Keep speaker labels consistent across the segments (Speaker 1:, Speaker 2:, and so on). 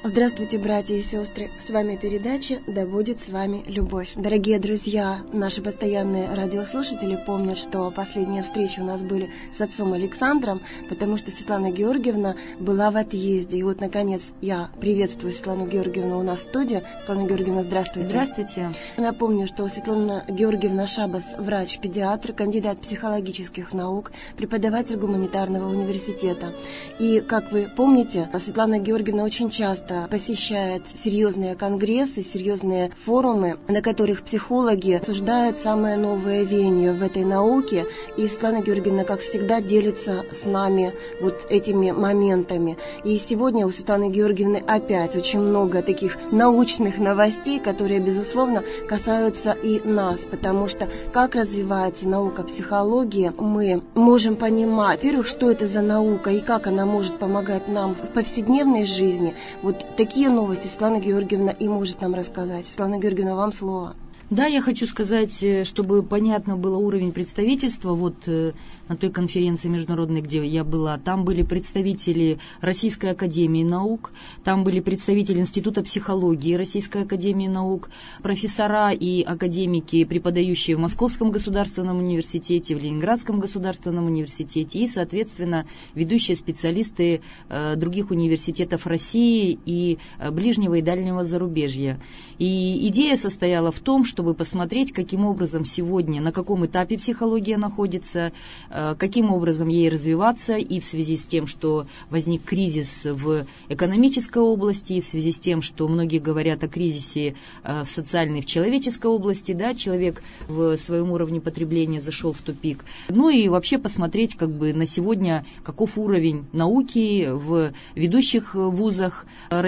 Speaker 1: Здравствуйте, братья и сестры! С вами передача «Да будет с вами любовь». Дорогие друзья, наши постоянные радиослушатели помнят, что последние встречи у нас были с отцом Александром, потому что Светлана Георгиевна была в отъезде. И вот, наконец, я приветствую Светлану Георгиевну у нас в студии. Светлана Георгиевна, здравствуйте.
Speaker 2: Здравствуйте.
Speaker 1: Напомню, что Светлана Георгиевна Шабас – врач-педиатр, кандидат психологических наук, преподаватель гуманитарного университета. И, как вы помните, Светлана Георгиевна очень часто посещает серьезные конгрессы, серьезные форумы, на которых психологи обсуждают самые новые веяния в этой науке. И Светлана Георгиевна, как всегда, делится с нами вот этими моментами. И сегодня у Светланы Георгиевны опять очень много таких научных новостей, которые, безусловно, касаются и нас, потому что как развивается наука психологии, мы можем понимать, во-первых, что это за наука и как она может помогать нам в повседневной жизни. Вот такие новости Светлана Георгиевна и может нам рассказать. Светлана Георгиевна, вам слово.
Speaker 2: Да, я хочу сказать, чтобы понятно было уровень представительства, вот на той конференции международной, где я была, там были представители Российской академии наук, там были представители Института психологии Российской академии наук, профессора и академики, преподающие в Московском государственном университете, в Ленинградском государственном университете и, соответственно, ведущие специалисты других университетов России и ближнего и дальнего зарубежья. И идея состояла в том, чтобы посмотреть, каким образом сегодня, на каком этапе психология находится, каким образом ей развиваться, и в связи с тем, что возник кризис в экономической области, и в связи с тем, что многие говорят о кризисе в социальной, в человеческой области, да, человек в своем уровне потребления зашел в тупик. Ну и вообще посмотреть, как бы на сегодня, каков уровень науки в ведущих вузах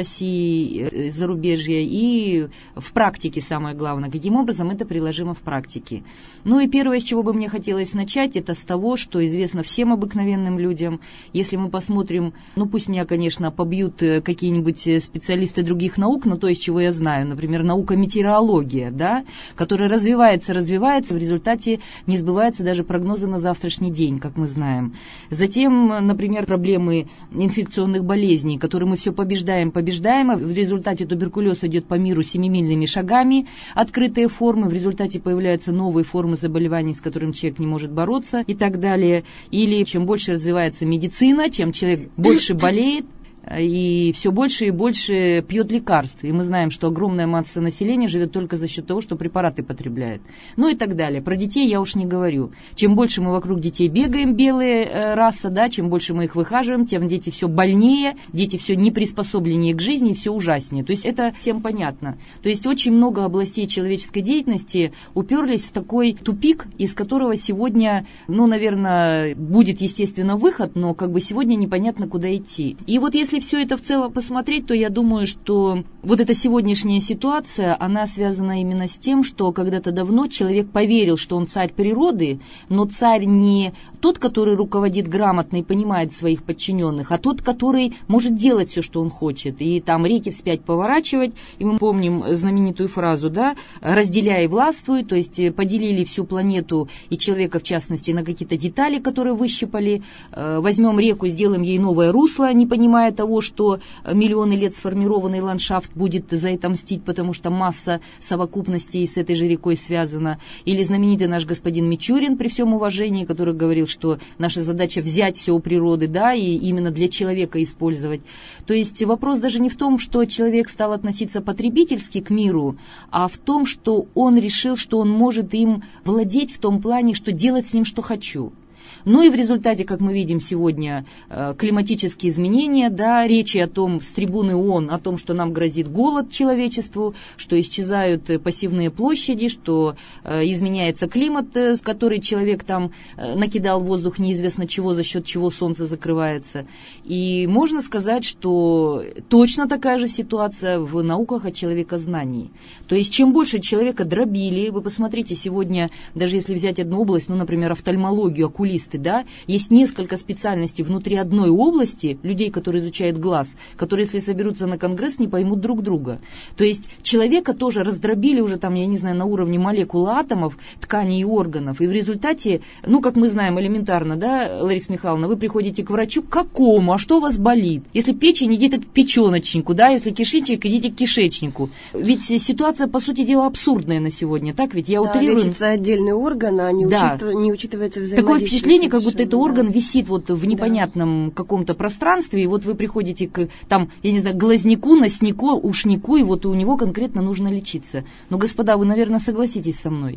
Speaker 2: России, зарубежья и в практике, самое главное, каким образом это приложимо в практике. Ну и первое, с чего бы мне хотелось начать, это с того, что известно всем обыкновенным людям. Если мы посмотрим, ну пусть меня, конечно, побьют какие-нибудь специалисты других наук, но то, из чего я знаю, например, наука метеорология, да, которая развивается, в результате не сбываются даже прогнозы на завтрашний день, как мы знаем. Затем, например, проблемы инфекционных болезней, которые мы все побеждаем, а в результате туберкулез идет по миру семимильными шагами, открытые формы, в результате появляются новые формы заболеваний, с которыми человек не может бороться и так далее. Или чем больше развивается медицина, чем человек больше болеет, и все больше и больше пьет лекарств. И мы знаем, что огромная масса населения живет только за счет того, что препараты потребляет. Ну и так далее. Про детей я уж не говорю. Чем больше мы вокруг детей бегаем, белые раса, да, чем больше мы их выхаживаем, тем дети все больнее, дети все неприспособленнее к жизни, все ужаснее. То есть это всем понятно. То есть очень много областей человеческой деятельности уперлись в такой тупик, из которого сегодня, ну, наверное, будет, естественно, выход, но как бы сегодня непонятно, куда идти. И вот если все это в целом посмотреть, то я думаю, что вот эта сегодняшняя ситуация, она связана именно с тем, что когда-то давно человек поверил, что он царь природы, но царь не тот, который руководит грамотно и понимает своих подчиненных, а тот, который может делать все, что он хочет, и там реки вспять поворачивать. И мы помним знаменитую фразу, да, разделяй и властвуй, то есть поделили всю планету и человека в частности на какие-то детали, которые выщипали, возьмем реку, сделаем ей новое русло, не понимая того, что миллионы лет сформированный ландшафт будет за это мстить, потому что масса совокупностей с этой же рекой связана. Или знаменитый наш господин Мичурин, при всем уважении, который говорил, что наша задача взять все у природы, да, и именно для человека использовать. То есть вопрос даже не в том, что человек стал относиться потребительски к миру, а в том, что он решил, что он может им владеть в том плане, что делать с ним, что хочу. Ну и в результате, как мы видим сегодня, климатические изменения, да, речи о том, с трибуны ООН, о том, что нам грозит голод человечеству, что исчезают пассивные площади, что изменяется климат, который человек там накидал в воздух неизвестно чего, за счет чего солнце закрывается. И можно сказать, что точно такая же ситуация в науках о человекознании. То есть чем больше человека дробили, вы посмотрите сегодня, даже если взять одну область, ну, например, офтальмологию, окулярию, окулисты, да, есть несколько специальностей внутри одной области, людей, которые изучают глаз, которые, если соберутся на конгресс, не поймут друг друга. То есть человека тоже раздробили уже там, я не знаю, на уровне молекул, атомов, тканей и органов, и в результате, ну, как мы знаем элементарно, да, Лариса Михайловна, вы приходите к врачу, к какому, а что у вас болит? Если печень, идите к печеночнику, да, если кишечник, идите к кишечнику. Ведь ситуация, по сути дела, абсурдная на сегодня, так ведь? Я утрирую.
Speaker 1: Лечится отдельный орган, а не учитывается взаимодействие.
Speaker 2: Такое впечатление, как будто это орган висит вот в непонятном каком-то пространстве, и вот вы приходите к, там, я не знаю, глазнику, носнику, ушнику, и вот у него конкретно нужно лечиться. Но, господа, вы, наверное, согласитесь со мной.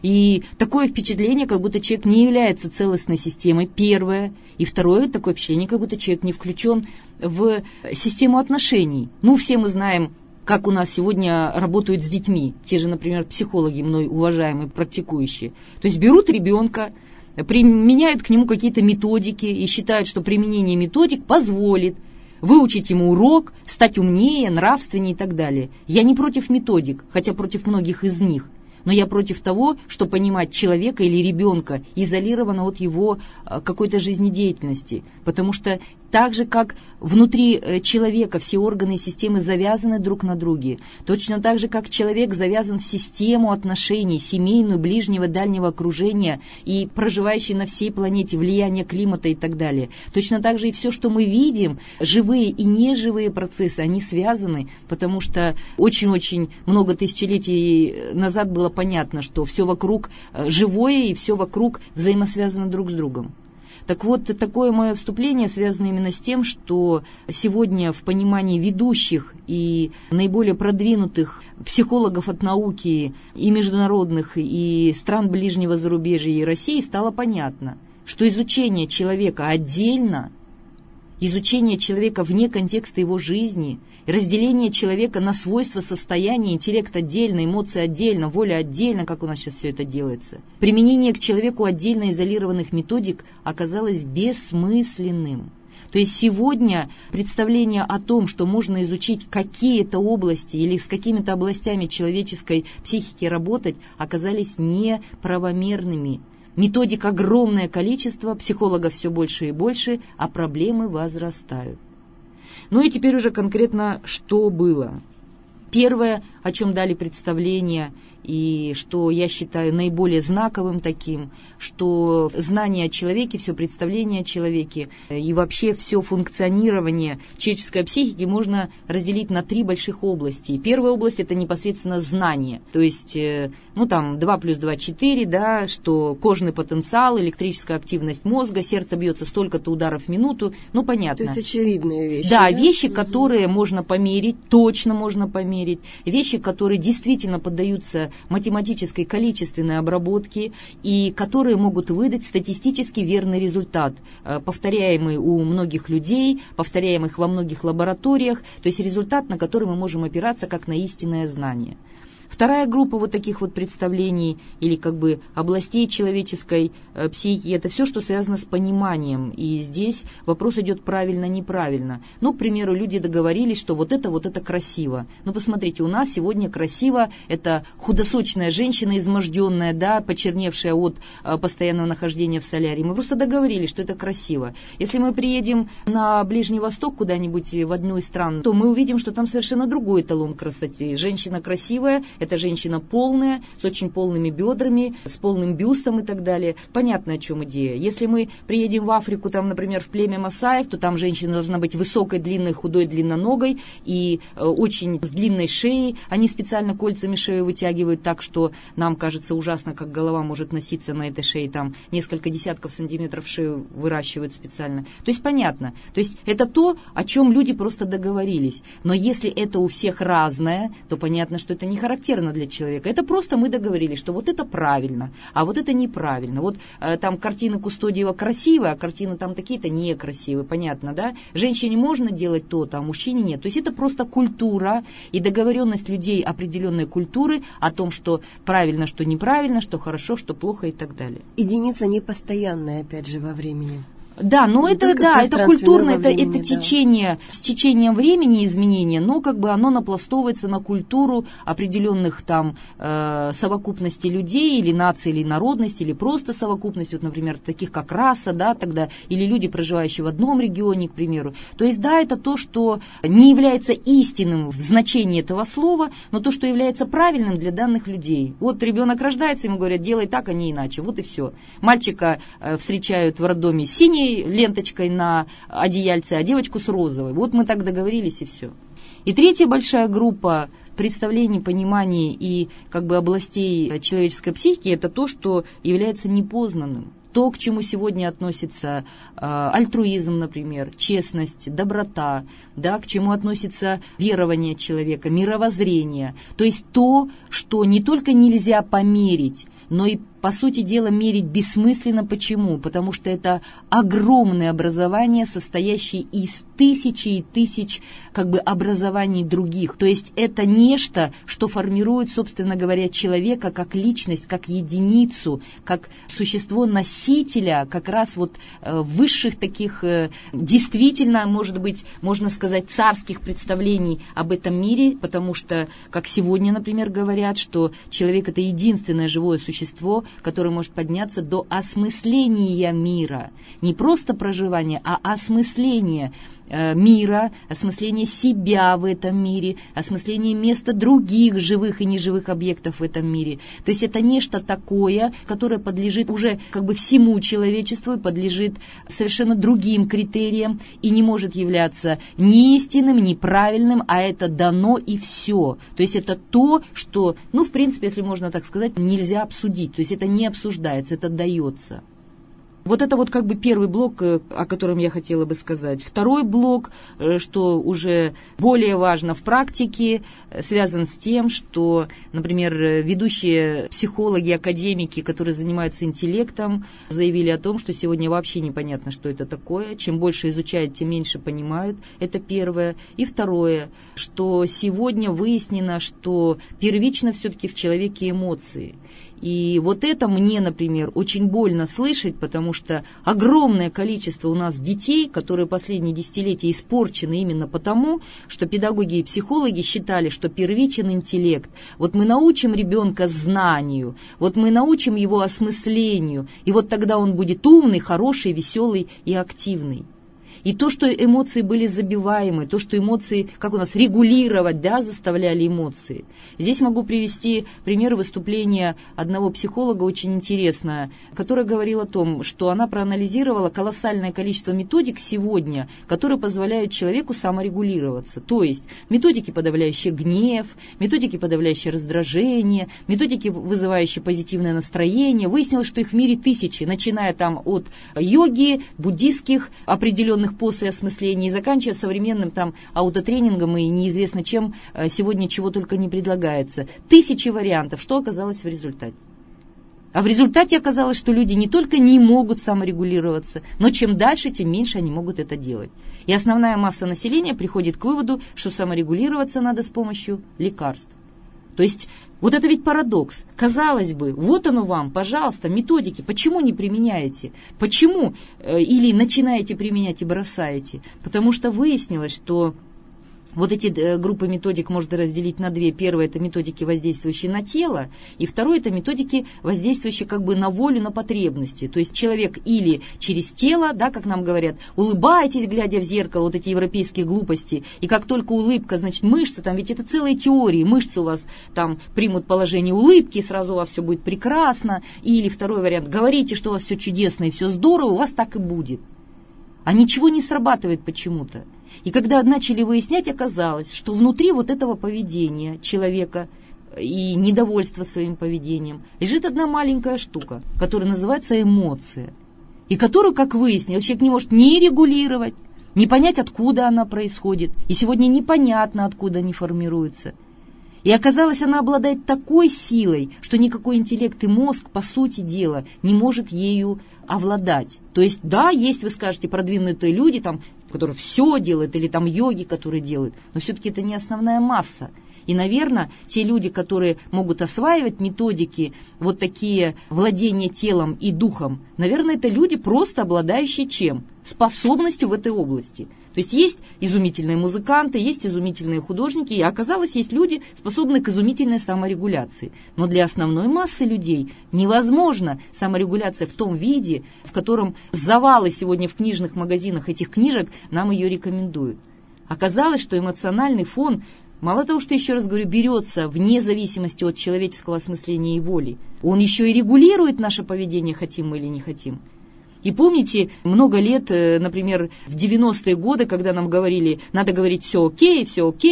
Speaker 2: И такое впечатление, как будто человек не является целостной системой, первое. И второе, такое впечатление, как будто человек не включен в систему отношений. Ну, все мы знаем, как у нас сегодня работают с детьми. Те же, например, психологи, мной уважаемые, практикующие. То есть берут ребенка, применяют к нему какие-то методики и считают, что применение методик позволит выучить ему урок, стать умнее, нравственнее и так далее. Я не против методик, хотя против многих из них. Но я против того, что понимать человека или ребенка изолированно от его какой-то жизнедеятельности. Потому что так же, как внутри человека все органы и системы завязаны друг на друге, точно так же, как человек завязан в систему отношений, семейную, ближнего, дальнего окружения и проживающий на всей планете, влияние климата и так далее. Точно так же и все, что мы видим, живые и неживые процессы, они связаны, потому что очень-очень много тысячелетий назад было понятно, что все вокруг живое и все вокруг взаимосвязано друг с другом. Так вот, такое мое вступление связано именно с тем, что сегодня в понимании ведущих и наиболее продвинутых психологов от науки и международных, и стран ближнего зарубежья, и России стало понятно, что изучение человека отдельно, изучение человека вне контекста его жизни, разделение человека на свойства, состояния, интеллект отдельно, эмоции отдельно, воля отдельно, как у нас сейчас все это делается. Применение к человеку отдельно изолированных методик оказалось бессмысленным. То есть сегодня представление о том, что можно изучить какие-то области или с какими-то областями человеческой психики работать, оказались неправомерными. Методик огромное количество, психологов все больше и больше, а проблемы возрастают. Ну и теперь уже конкретно, что было. Первое, о чем дали представление, и что я считаю наиболее знаковым таким, что знание о человеке, все представление о человеке и вообще все функционирование человеческой психики можно разделить на 3 больших области. Первая область – это непосредственно знание, то есть, 2 плюс 2 – 4, да, что кожный потенциал, электрическая активность мозга, сердце бьется столько-то ударов в минуту, понятно.
Speaker 1: То есть очевидные вещи.
Speaker 2: Да, вещи, которые можно померить, точно можно померить, вещи, которые действительно поддаются математической количественной обработке и которые могут выдать статистически верный результат, повторяемый у многих людей, повторяемых во многих лабораториях, то есть результат, на который мы можем опираться как на истинное знание. Вторая группа вот таких вот представлений или областей человеческой психики – это все, что связано с пониманием. И здесь вопрос идет правильно-неправильно. К примеру, люди договорились, что вот это красиво. Посмотрите, у нас сегодня красиво – это худосочная женщина, изможденная, да, почерневшая от постоянного нахождения в солярии. Мы просто договорились, что это красиво. Если мы приедем на Ближний Восток куда-нибудь в одну из стран, то мы увидим, что там совершенно другой эталон красоты. Женщина красивая – это женщина полная, с очень полными бедрами, с полным бюстом и так далее. Понятно, о чем идея. Если мы приедем в Африку, там, например, в племя масаев, то там женщина должна быть высокой, длинной, худой, длинноногой и очень с длинной шеей. Они специально кольцами шею вытягивают так, что нам кажется ужасно, как голова может носиться на этой шее. Там несколько десятков сантиметров шею выращивают специально. То есть понятно. То есть это то, о чем люди просто договорились. Но если это у всех разное, то понятно, что это не характерно для человека. Это просто мы договорились, что вот это правильно, а вот это неправильно. Вот там картины Кустодиева красивые, а картины там такие-то некрасивые. Понятно, да? Женщине можно делать то-то, а мужчине нет. То есть это просто культура и договоренность людей определенной культуры о том, что правильно, что неправильно, что хорошо, что плохо и так далее.
Speaker 1: Единица непостоянная, опять же, во времени.
Speaker 2: Да, но это культурно, это течение, с течением времени изменения, но как бы оно напластовывается на культуру определенных там совокупностей людей, или наций, или народности, или просто совокупности, вот, например, таких как раса, да, тогда, или люди, проживающие в одном регионе, к примеру. То есть, да, это то, что не является истинным в значении этого слова, но то, что является правильным для данных людей. Вот ребенок рождается, ему говорят, делай так, а не иначе, вот и все. Мальчика встречают в роддоме с синей ленточкой на одеяльце, а девочку с розовой. Вот мы так договорились, и все. И третья большая группа представлений, пониманий и как бы областей человеческой психики – это то, что является непознанным. То, к чему сегодня относится альтруизм, например, честность, доброта, да, к чему относится верование человека, мировоззрение. То есть то, что не только нельзя померить, но и, по сути дела, мерить бессмысленно. Почему? Потому что это огромное образование, состоящее из тысячи и тысяч как бы образований других. То есть это нечто, что формирует, собственно говоря, человека как личность, как единицу, как существо-носителя как раз вот высших таких, действительно, может быть, можно сказать, царских представлений об этом мире, потому что, как сегодня, например, говорят, что человек – это единственное живое существо, которое может подняться до осмысления мира. Не просто проживания, а осмысления мира, осмысление себя в этом мире, осмысление места других живых и неживых объектов в этом мире. То есть это нечто такое, которое подлежит уже как бы всему человечеству, подлежит совершенно другим критериям и не может являться ни истинным, ни правильным, а это дано и все. То есть это то, что, ну, в принципе, если можно так сказать, нельзя обсудить. То есть это не обсуждается, это дается. Вот это вот как бы первый блок, о котором я хотела бы сказать. Второй блок, что уже более важно в практике, связан с тем, что, например, ведущие психологи, академики, которые занимаются интеллектом, заявили о том, что сегодня вообще непонятно, что это такое. Чем больше изучают, тем меньше понимают. Это первое. И второе, что сегодня выяснено, что первично все-таки в человеке эмоции. И вот это мне, например, очень больно слышать, потому что огромное количество у нас детей, которые последние десятилетия испорчены именно потому, что педагоги и психологи считали, что первичен интеллект. Вот мы научим ребенка знанию, вот мы научим его осмыслению, и вот тогда он будет умный, хороший, веселый и активный. И то, что эмоции были забиваемы, то, что эмоции, как у нас, регулировать, да, заставляли эмоции. Здесь могу привести пример выступления одного психолога, очень интересное, который говорил о том, что она проанализировала колоссальное количество методик сегодня, которые позволяют человеку саморегулироваться. То есть методики, подавляющие гнев, методики, подавляющие раздражение, методики, вызывающие позитивное настроение. Выяснилось, что их в мире тысячи, начиная там от йоги, буддистских определенных поз и осмыслений, и заканчивая современным там аутотренингом и неизвестно чем сегодня чего только не предлагается. Тысячи вариантов. Что оказалось в результате? А в результате оказалось, что люди не только не могут саморегулироваться, но чем дальше, тем меньше они могут это делать. И основная масса населения приходит к выводу, что саморегулироваться надо с помощью лекарств. То есть вот это ведь парадокс. Казалось бы, вот оно вам, пожалуйста, методики. Почему не применяете? Почему или начинаете применять и бросаете? Потому что выяснилось, что вот эти группы методик можно разделить на две. Первая – это методики, воздействующие на тело, и второе – это методики, воздействующие как бы на волю, на потребности. То есть человек или через тело, да, как нам говорят, улыбайтесь, глядя в зеркало, вот эти европейские глупости, и как только улыбка, значит, мышцы, там ведь это целые теории, мышцы у вас там примут положение улыбки, и сразу у вас все будет прекрасно. Или второй вариант – говорите, что у вас все чудесно и все здорово, у вас так и будет. А ничего не срабатывает почему-то. И когда начали выяснять, оказалось, что внутри вот этого поведения человека и недовольства своим поведением лежит одна маленькая штука, которая называется эмоция, и которую, как выяснилось, человек не может ни регулировать, ни понять, откуда она происходит, и сегодня непонятно, откуда они формируются. И оказалось, она обладает такой силой, что никакой интеллект и мозг, по сути дела, не может ею овладать. То есть, да, есть, вы скажете, продвинутые люди, там, которые все делают, или там йоги, которые делают, но все-таки это не основная масса. И, наверное, те люди, которые могут осваивать методики, вот такие владения телом и духом, наверное, это люди, просто обладающие чем? Способностью в этой области. То есть изумительные музыканты, есть изумительные художники, и оказалось, есть люди, способные к изумительной саморегуляции. Но для основной массы людей невозможна саморегуляция в том виде, в котором завалы сегодня в книжных магазинах этих книжек нам ее рекомендуют. Оказалось, что эмоциональный фон, мало того, что, еще раз говорю, берется вне зависимости от человеческого осмысления и воли, он еще и регулирует наше поведение, хотим мы или не хотим. И помните, много лет, например, в 90-е годы, когда нам говорили, надо говорить все окей,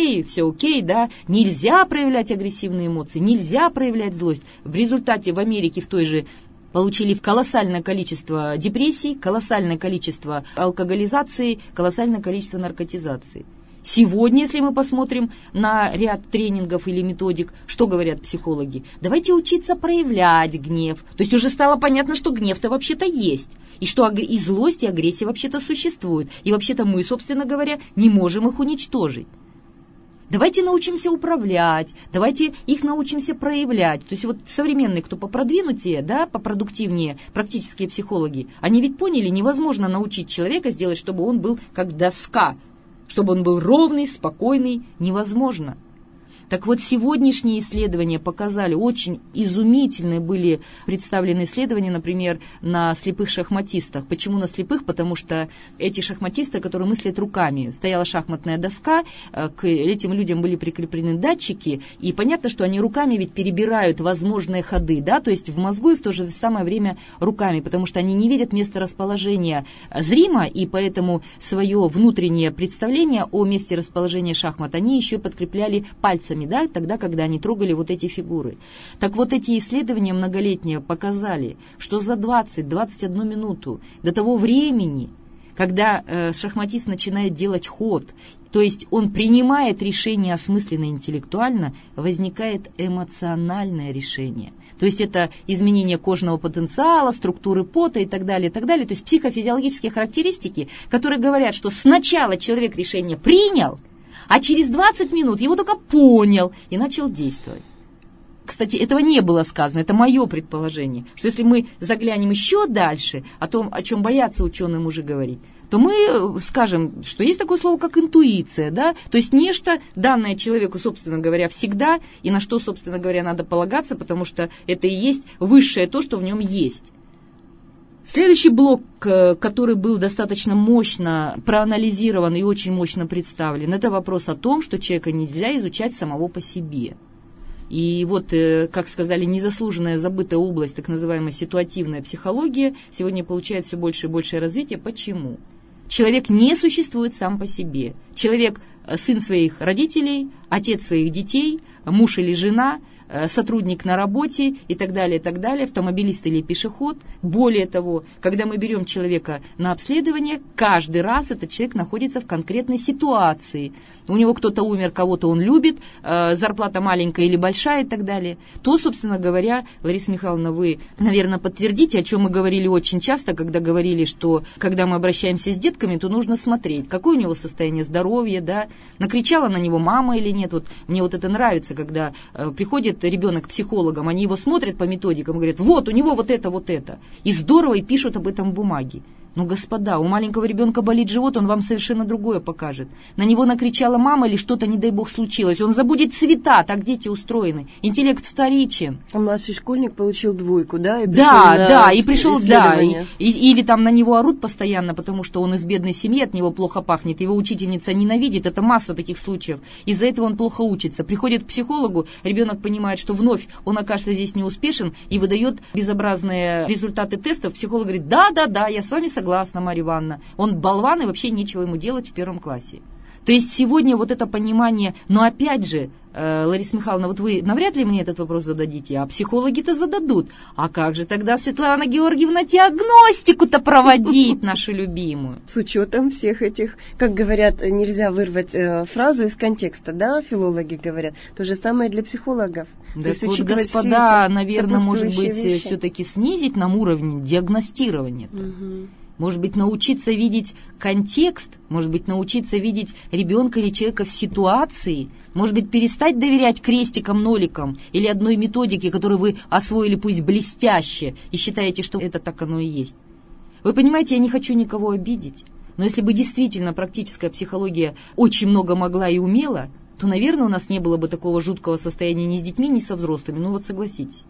Speaker 2: да, нельзя проявлять агрессивные эмоции, нельзя проявлять злость. В результате в Америке в той же получили колоссальное количество депрессий, колоссальное количество алкоголизации, колоссальное количество наркотизации. Сегодня, если мы посмотрим на ряд тренингов или методик, что говорят психологи? Давайте учиться проявлять гнев. То есть уже стало понятно, что гнев-то вообще-то есть. И что и злость, и агрессия вообще-то существуют. И вообще-то мы, собственно говоря, не можем их уничтожить. Давайте научимся управлять, давайте их научимся проявлять. То есть вот современные, кто попродвинутее, да, попродуктивнее, практические психологи, они ведь поняли, невозможно научить человека сделать, чтобы он был как доска, чтобы он был ровный, спокойный, невозможно. Так вот, сегодняшние исследования показали, очень изумительные были представлены исследования, например, на слепых шахматистах. Почему на слепых? Потому что эти шахматисты, которые мыслят руками, стояла шахматная доска, к этим людям были прикреплены датчики, и понятно, что они руками ведь перебирают возможные ходы, да, то есть в мозгу и в то же самое время руками, потому что они не видят месторасположения зримо, и поэтому свое внутреннее представление о месте расположения шахмат они еще подкрепляли пальцами, да, тогда, когда они трогали вот эти фигуры. Так вот, эти исследования многолетние показали, что за 20-21 минуту до того времени, когда шахматист начинает делать ход, то есть он принимает решение осмысленно и интеллектуально, возникает эмоциональное решение. То есть это изменение кожного потенциала, структуры пота и так далее, и так далее. То есть психофизиологические характеристики, которые говорят, что сначала человек решение принял, а через 20 минут его только понял и начал действовать. Кстати, этого не было сказано, это мое предположение, что если мы заглянем еще дальше, о том, о чем боятся ученые мужи говорить, то мы скажем, что есть такое слово, как интуиция, да, то есть нечто, данное человеку, собственно говоря, всегда, и на что, собственно говоря, надо полагаться, потому что это и есть высшее то, что в нем есть. Следующий блок, который был достаточно мощно проанализирован и очень мощно представлен, это вопрос о том, что человека нельзя изучать самого по себе. И вот, как сказали, незаслуженная забытая область, так называемая ситуативная психология, сегодня получает все больше и большее развитие. Почему? Человек не существует сам по себе. Человек – сын своих родителей, отец своих детей, муж или жена, сотрудник на работе и так далее, автомобилист или пешеход. Более того, когда мы берем человека на обследование, каждый раз этот человек находится в конкретной ситуации. У него кто-то умер, кого-то он любит, зарплата маленькая или большая и так далее. То, собственно говоря, Лариса Михайловна, вы, наверное, подтвердите, о чем мы говорили очень часто, когда говорили, что когда мы обращаемся с детками, то нужно смотреть, какое у него состояние здоровья, да, накричала на него мама или нет. Вот мне вот это нравится, когда приходит ребенок к психологам, они его смотрят по методикам и говорят, вот, у него вот это. И здорово, и пишут об этом в бумаге. Ну, господа, у маленького ребенка болит живот, он вам совершенно другое покажет. На него накричала мама или что-то, не дай бог, случилось. Он забудет цвета, так дети устроены. Интеллект вторичен.
Speaker 1: А младший школьник получил 2, да?
Speaker 2: И пришел, или там на него орут постоянно, потому что он из бедной семьи, от него плохо пахнет, его учительница ненавидит, это масса таких случаев. Из-за этого он плохо учится. Приходит к психологу, ребенок понимает, что вновь он окажется здесь неуспешен и выдает безобразные результаты тестов. Психолог говорит, да, я с вами согласна, Марья Ивановна. Он болван, и вообще нечего ему делать в 1 классе. То есть сегодня вот это понимание, но опять же, Лариса Михайловна, вот вы навряд ли мне этот вопрос зададите, а психологи-то зададут. А как же тогда, Светлана Георгиевна, диагностику-то проводить, нашу любимую?
Speaker 1: С учетом всех этих, как говорят, нельзя вырвать фразу из контекста, да, филологи говорят. То же самое для психологов.
Speaker 2: Да вот, господа, наверное, может быть, все-таки снизить нам уровень диагностирования. Может быть, научиться видеть контекст, может быть, научиться видеть ребенка или человека в ситуации, может быть, перестать доверять крестикам, ноликам или одной методике, которую вы освоили пусть блестяще и считаете, что это так оно и есть. Вы понимаете, я не хочу никого обидеть, но если бы действительно практическая психология очень много могла и умела, то, наверное, у нас не было бы такого жуткого состояния ни с детьми, ни со взрослыми. Ну вот согласитесь.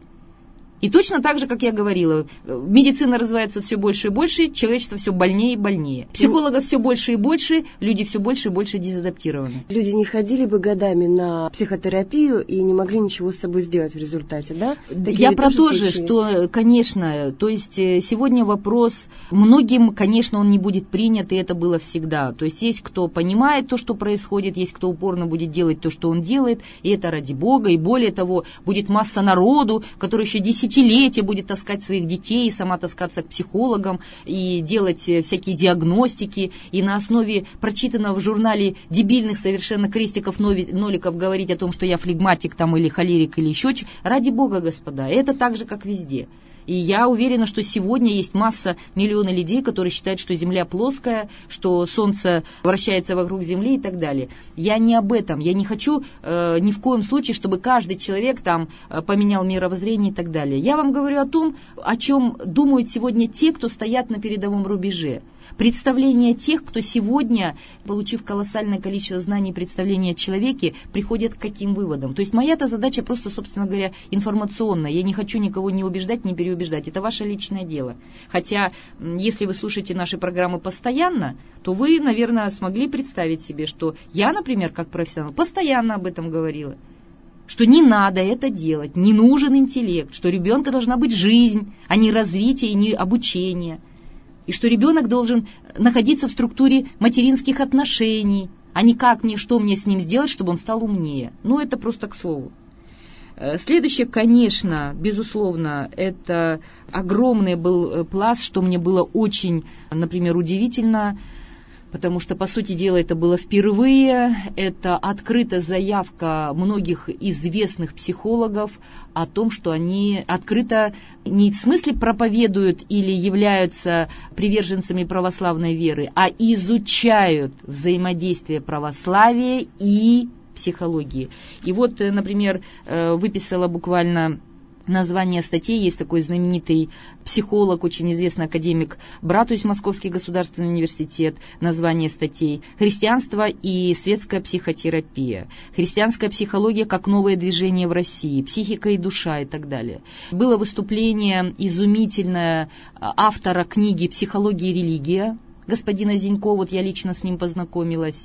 Speaker 2: И точно так же, как я говорила, медицина развивается все больше и больше, человечество все больнее и больнее. Психологов все больше и больше, люди все больше и больше дезадаптированы.
Speaker 1: Люди не ходили бы годами на психотерапию и не могли ничего с собой сделать в результате, да?
Speaker 2: Я про то же, что, конечно, то есть сегодня вопрос, многим, конечно, он не будет принят, и это было всегда. То есть есть кто понимает то, что происходит, есть кто упорно будет делать то, что он делает, и это ради Бога, и более того, будет масса народу, который еще десятилетия будет таскать своих детей, и сама таскаться к психологам, и делать всякие диагностики, и на основе прочитанного в журнале дебильных совершенно крестиков, ноликов говорить о том, что я флегматик там, или холерик, или еще что-то. Ради Бога, господа, это так же, как везде. И я уверена, что сегодня есть масса, миллионы людей, которые считают, что Земля плоская, что Солнце вращается вокруг Земли и так далее. Я не об этом. Я не хочу ни в коем случае, чтобы каждый человек там поменял мировоззрение и так далее. Я вам говорю о том, о чем думают сегодня те, кто стоят на передовом рубеже. Представление тех, кто сегодня, получив колоссальное количество знаний и представления о человеке, приходят к каким выводам. То есть моя-то задача просто, собственно говоря, информационная. Я не хочу никого не убеждать, не переубеждать. Это ваше личное дело. Хотя, если вы слушаете наши программы постоянно, то вы, наверное, смогли представить себе, что я, например, как профессионал, постоянно об этом говорила. Что не надо это делать, не нужен интеллект, что у ребенка должна быть жизнь, а не развитие и не обучение. И что ребенок должен находиться в структуре материнских отношений, а не как мне, что мне с ним сделать, чтобы он стал умнее. Ну, это просто к слову. Следующее, конечно, безусловно, это огромный был пласт, что мне было очень, например, удивительно, потому что, по сути дела, это было впервые. Это открытая заявка многих известных психологов о том, что они открыто не в смысле проповедуют или являются приверженцами православной веры, а изучают взаимодействие православия и психологии. И вот, например, выписала буквально название статей. Есть такой знаменитый психолог, очень известный академик Братусь, Московский государственный университет. Название статей: «Христианство и светская психотерапия», «Христианская психология как новое движение в России», «Психика и душа» и так далее. Было выступление изумительное автора книги «Психология и религия», господина Зинько, вот я лично с ним познакомилась,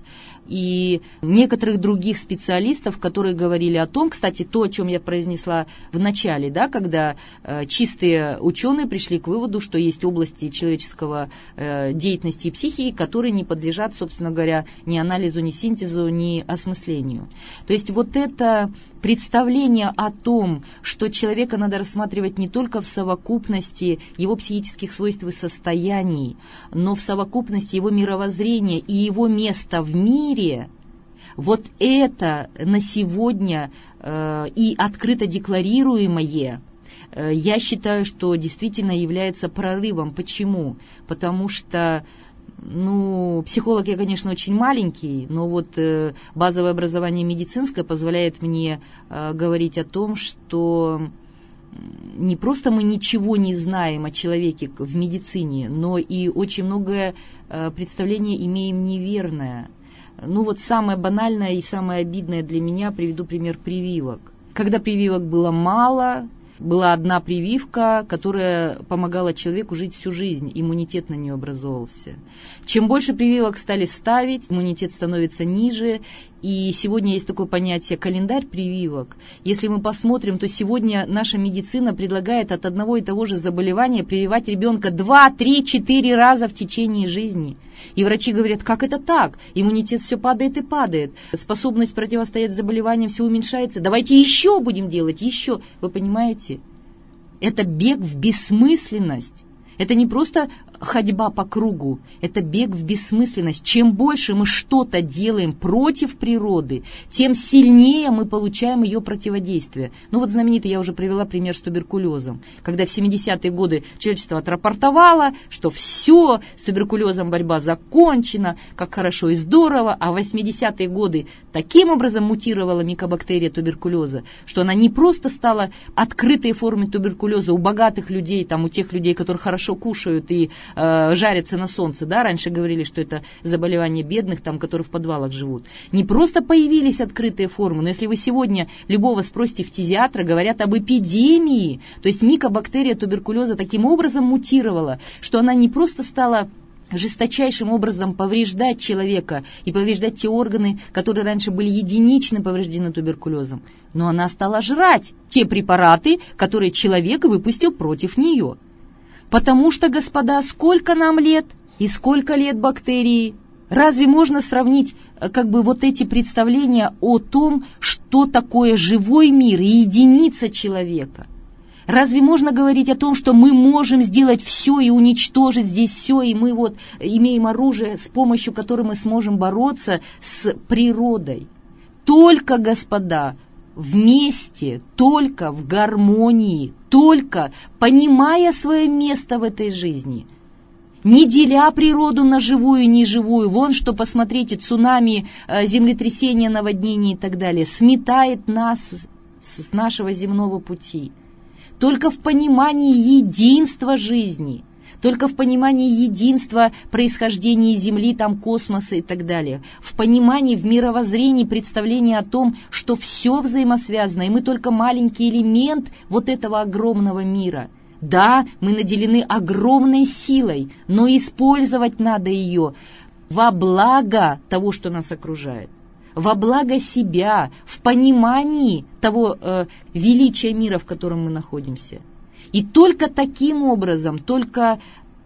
Speaker 2: и некоторых других специалистов, которые говорили о том, кстати, то, о чем я произнесла в начале, да, когда чистые ученые пришли к выводу, что есть области человеческого деятельности и психики, которые не подлежат, собственно говоря, ни анализу, ни синтезу, ни осмыслению. То есть вот это представление о том, что человека надо рассматривать не только в совокупности его психических свойств и состояний, но в совокупности его мировоззрения и его места в мире, вот это на сегодня и открыто декларируемое, я считаю, что действительно является прорывом. Почему? Потому что психолог я, конечно, очень маленький, но вот базовое образование медицинское позволяет мне говорить о том, что не просто мы ничего не знаем о человеке в медицине, но и очень многое представление имеем неверное. Самое банальное и самое обидное для меня, приведу пример прививок. Когда прививок было мало, была одна прививка, которая помогала человеку жить всю жизнь, иммунитет на нее образовывался. Чем больше прививок стали ставить, иммунитет становится ниже, и сегодня есть такое понятие календарь прививок. Если мы посмотрим, то сегодня наша медицина предлагает от одного и того же заболевания прививать ребенка 2, 3, 4 раза в течение жизни. И врачи говорят, как это так? Иммунитет все падает и падает. Способность противостоять заболеваниям все уменьшается. Давайте еще будем делать, еще. Вы понимаете? Это бег в бессмысленность. Это не просто ходьба по кругу, это бег в бессмысленность. Чем больше мы что-то делаем против природы, тем сильнее мы получаем ее противодействие. Ну вот знаменитый, я уже привела пример с туберкулезом, когда в 70-е годы человечество отрапортовало, что все, с туберкулезом борьба закончена, как хорошо и здорово, а в 80-е годы таким образом мутировала микобактерия туберкулеза, что она не просто стала открытой формой туберкулеза у богатых людей, там, у тех людей, которые хорошо кушают и жарятся на солнце, да, раньше говорили, что это заболевание бедных, там, которые в подвалах живут. Не просто появились открытые формы, но если вы сегодня любого спросите фтизиатра, говорят об эпидемии, то есть микобактерия туберкулеза таким образом мутировала, что она не просто стала жесточайшим образом повреждать человека и повреждать те органы, которые раньше были единично повреждены туберкулезом, но она стала жрать те препараты, которые человек выпустил против нее. Потому что, господа, сколько нам лет и сколько лет бактерии? Разве можно сравнить как бы вот эти представления о том, что такое живой мир и единица человека? Разве можно говорить о том, что мы можем сделать все и уничтожить здесь все, и мы вот имеем оружие, с помощью которого мы сможем бороться с природой? Только, господа, вместе, только в гармонии, только понимая свое место в этой жизни, не деля природу на живую и неживую. Вон что, посмотрите, цунами, землетрясения, наводнения и так далее сметает нас с нашего земного пути. Только в понимании единства жизни, только в понимании единства происхождения Земли, там космоса и так далее, в понимании, в мировоззрении, представлении о том, что все взаимосвязано, и мы только маленький элемент вот этого огромного мира. Да, мы наделены огромной силой, но использовать надо ее во благо того, что нас окружает, во благо себя, в понимании того величия мира, в котором мы находимся. И только таким образом, только,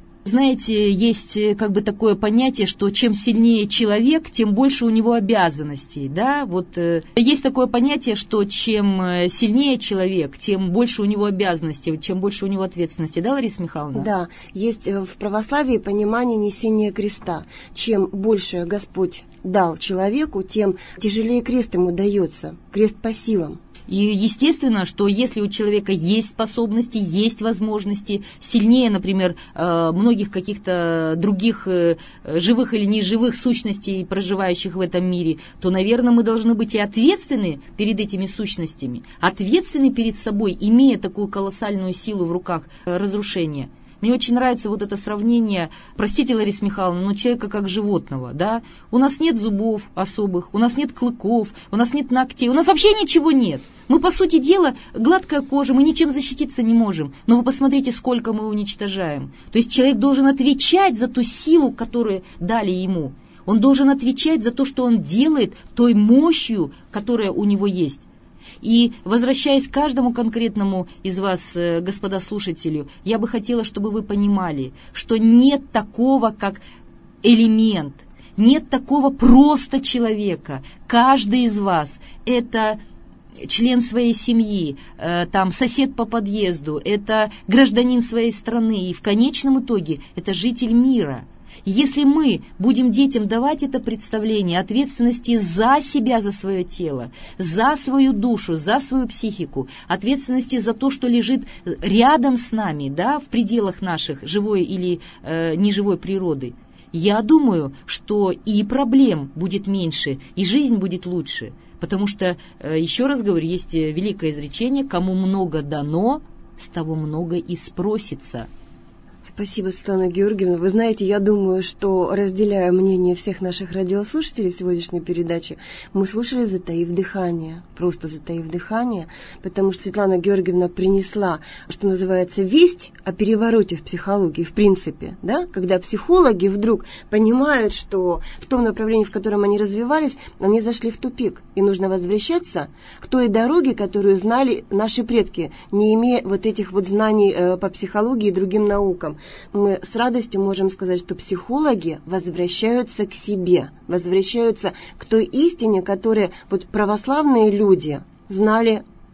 Speaker 2: знаете, есть как бы такое понятие, что чем сильнее человек, тем больше у него обязанностей, да, вот есть такое понятие, что чем сильнее человек, тем больше у него обязанностей, чем больше у него ответственности, да, Лариса Михайловна?
Speaker 1: Да, есть в православии понимание несения креста. Чем больше Господь дал человеку, тем тяжелее крест ему дается, крест по силам.
Speaker 2: И естественно, что если у человека есть способности, есть возможности, сильнее, например, многих каких-то других живых или неживых сущностей, проживающих в этом мире, то, наверное, мы должны быть и ответственны перед этими сущностями, ответственны перед собой, имея такую колоссальную силу в руках разрушения. Мне очень нравится вот это сравнение, простите, Лариса Михайловна, но человека как животного, да? У нас нет зубов особых, у нас нет клыков, у нас нет ногтей, у нас вообще ничего нет. Мы, по сути дела, гладкая кожа, мы ничем защититься не можем. Но вы посмотрите, сколько мы уничтожаем. То есть человек должен отвечать за ту силу, которую дали ему. Он должен отвечать за то, что он делает той мощью, которая у него есть. И, возвращаясь к каждому конкретному из вас, господа слушатели, я бы хотела, чтобы вы понимали, что нет такого, как элемент, нет такого просто человека. Каждый из вас – это член своей семьи, там, сосед по подъезду, это гражданин своей страны, и в конечном итоге это житель мира. Если мы будем детям давать это представление ответственности за себя, за свое тело, за свою душу, за свою психику, ответственности за то, что лежит рядом с нами, да, в пределах наших живой или неживой природы, я думаю, что и проблем будет меньше, и жизнь будет лучше. Потому что, еще раз говорю, есть великое изречение: кому много дано, с того много и спросится.
Speaker 1: Спасибо, Светлана Георгиевна. Вы знаете, я думаю, что, разделяя мнение всех наших радиослушателей сегодняшней передачи, мы слушали, затаив дыхание, просто затаив дыхание, потому что Светлана Георгиевна принесла, что называется, весть о перевороте в психологии, в принципе, да, когда психологи вдруг понимают, что в том направлении, в котором они развивались, они зашли в тупик, и нужно возвращаться к той дороге, которую знали наши предки, не имея вот этих вот знаний по психологии и другим наукам. Мы с радостью можем сказать, что психологи возвращаются к себе, возвращаются к той истине, которую вот православные люди знали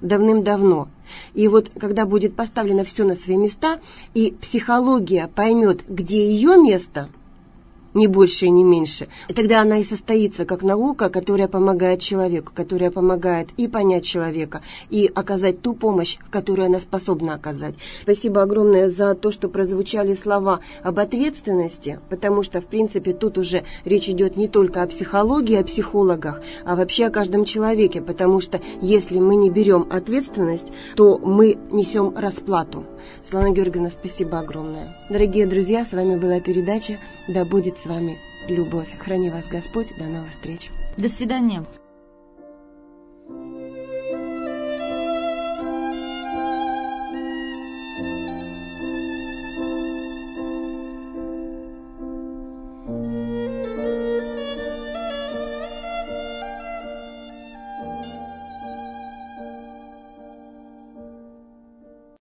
Speaker 1: давным-давно. И вот когда будет поставлено все на свои места, и психология поймет, где ее место, не больше и не меньше, и тогда она и состоится как наука, которая помогает человеку, которая помогает и понять человека, и оказать ту помощь, которую она способна оказать. Спасибо огромное за то, что прозвучали слова об ответственности, потому что, в принципе, тут уже речь идет не только о психологии, о психологах, а вообще о каждом человеке, потому что если мы не берем ответственность, то мы несем расплату. Светлана Георгиевна, спасибо огромное. Дорогие друзья, с вами была передача «Да будет с вами любовь». Храни вас Господь. До новых встреч.
Speaker 2: До свидания.